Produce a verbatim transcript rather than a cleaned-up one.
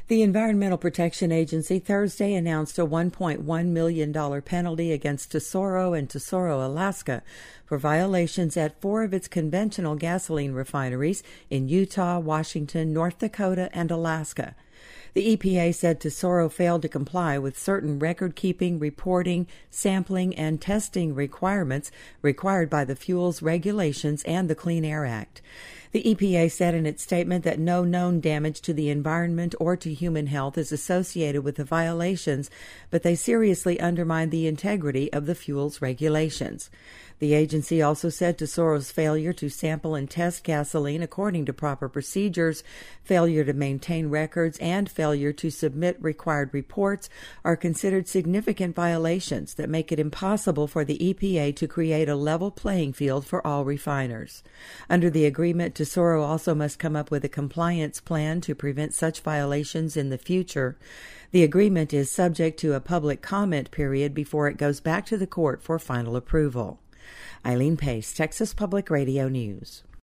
The Environmental Protection Agency Thursday announced a one point one million dollars penalty against Tesoro and Tesoro, Alaska, for violations at four of its conventional gasoline refineries in Utah, Washington, North Dakota, and Alaska. The E P A said Tesoro failed to comply with certain record-keeping, reporting, sampling, and testing requirements required by the fuels regulations and the Clean Air Act. The E P A said in its statement that no known damage to the environment or to human health is associated with the violations, but they seriously undermine the integrity of the fuels regulations. The agency also said Tesoro's failure to sample and test gasoline according to proper procedures, failure to maintain records, and failure to submit required reports are considered significant violations that make it impossible for the E P A to create a level playing field for all refiners. Under the agreement, Tesoro also must come up with a compliance plan to prevent such violations in the future. The agreement is subject to a public comment period before it goes back to the court for final approval. Eileen Pace, Texas Public Radio News.